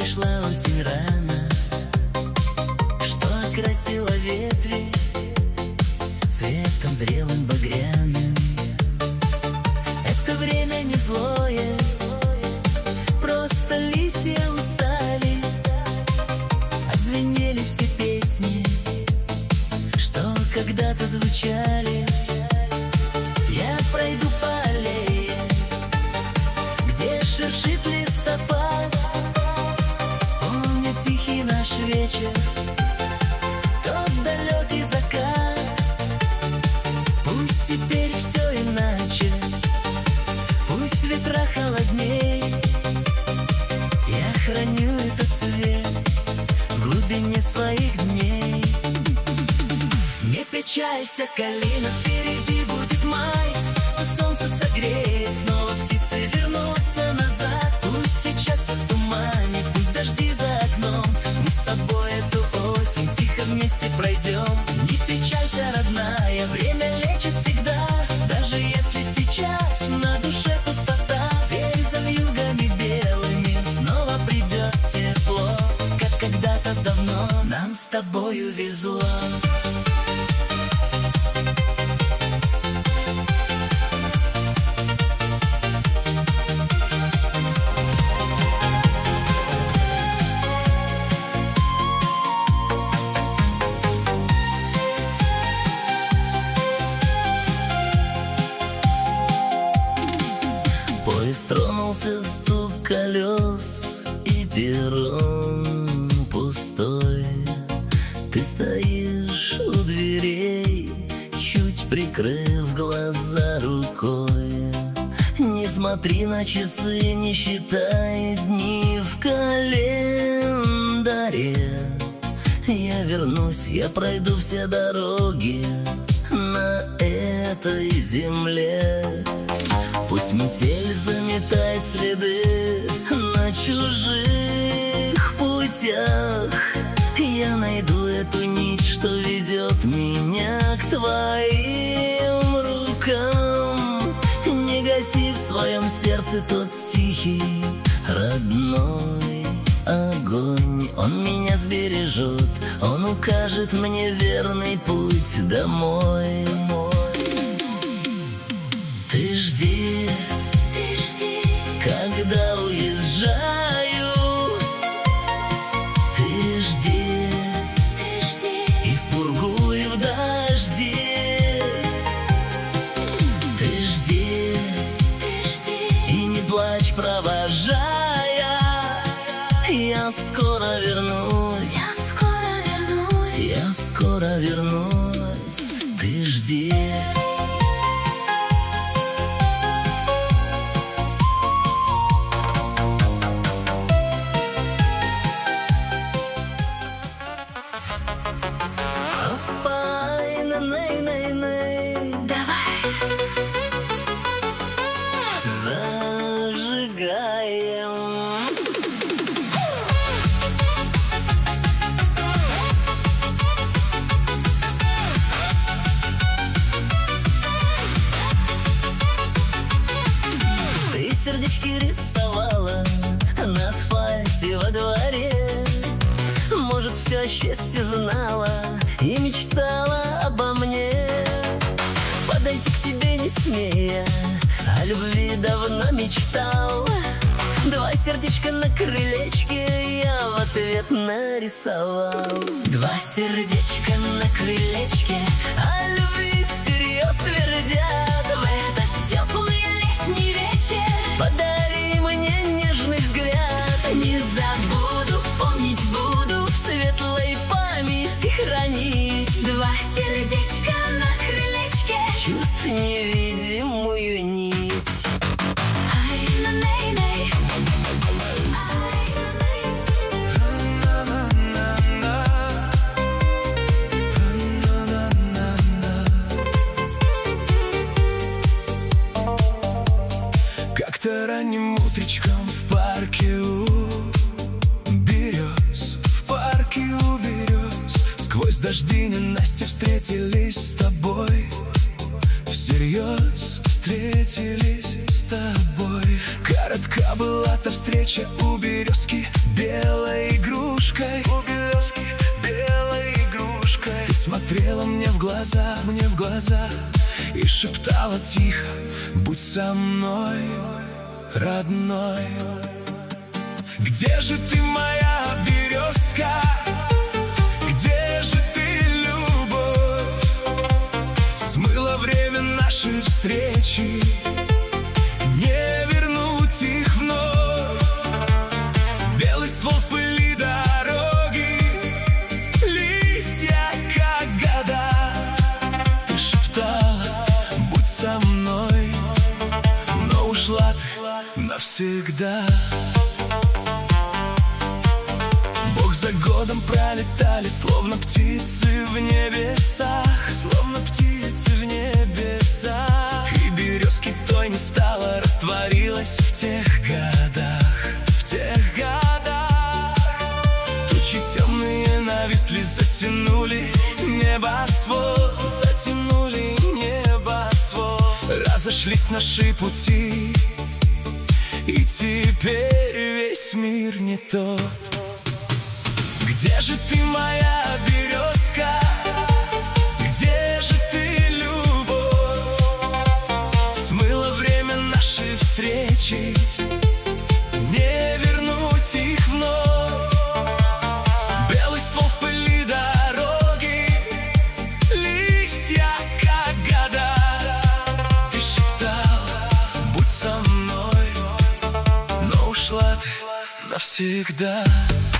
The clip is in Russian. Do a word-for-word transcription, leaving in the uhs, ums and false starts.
пришла осень рано, что окрасила ветви цветом зрелым багряным. Это время не злое, просто листья устали, отзвенели все песни, что когда-то звучали. Я пройду по аллее, где шуршит листопад, вспомню тихий наш вечер, тот далекий закат. Пусть теперь все иначе, пусть ветра холодней, я храню этот цвет в глубине своих дней. Не печалься, калина, впереди будет май, солнце согреет, снова птицы вернутся назад. Пусть сейчас все в тумане, пусть дожди за окном, мы с тобой эту осень тихо вместе пройдем. Не печалься, родная, время лечит всегда, даже если сейчас на душе пустота. Верь, за вьюгами белыми снова придет тепло, как когда-то давно нам с тобою везло. Поезд тронулся, стук колес, и перрон пустой. Ты стоишь у дверей, чуть прикрыв глаза рукой. Не смотри на часы, не считай дни в календаре. Я вернусь, я пройду все дороги на этой земле. Пусть метель заметает следы на чужих путях, я найду эту нить, что ведет меня к твоим рукам. Не гаси в своем сердце тот тихий, родной огонь. Он меня сбережет, он укажет мне верный путь домой. Ты жди, ты жди, когда уезжаю. Ты жди, ты жди, и в пургу, и в дожди. Ты жди, ты жди, и не плачь, провожая. Я скоро вернусь, я скоро вернусь, я скоро вернусь. Ты жди. Давай зажигаем. Ты сердечки рисовала на асфальте во дворе. Может, все счастье знала и мечтала обо мне. Подойти к тебе не смея, о любви давно мечтал. Два сердечка на крылечке я в ответ нарисовал. Два сердечка на крылечке о любви всерьез твердят. в этот теплый летний вечер Подари мне нежный взгляд. не забуду, помнить буду, В светлой памяти хранить два сердечка на крылечке. чувств невидимую нить. Ай, на ней, ней. Ай, на ней. Как-то ранним утречком в парке у берез, в парке у берез, сквозь дожди ненастья встретились с тобой. Всерьез встретились с тобой. Коротка Когда была та встреча у березки белой игрушкой, у березки белой игрушкой, ты смотрела мне в глаза, мне в глаза и шептала тихо: будь со мной, родной. Где же ты, моя березка? Где же ты, любовь? Смыло время нашей встречи, не вернуть их вновь. Белый ствол в пыли дороги, листья как года. Ты шептала: будь со мной, но ушла ты навсегда. Бог за годом пролетали, словно птицы в небесах, словно птицы в небесах. И березки той не стало, растворилась в тех годах, в тех годах. Тучи темные нависли, затянули небосвод, затянули небосвод. Разошлись наши пути, и теперь весь мир не тот. Где же ты, моя березка? Где же ты, любовь? Смыло время нашей встречи, не вернуть их вновь. Белый ствол в пыли дороги, листья как года. Ты шептала: будь со мной, но ушла ты навсегда.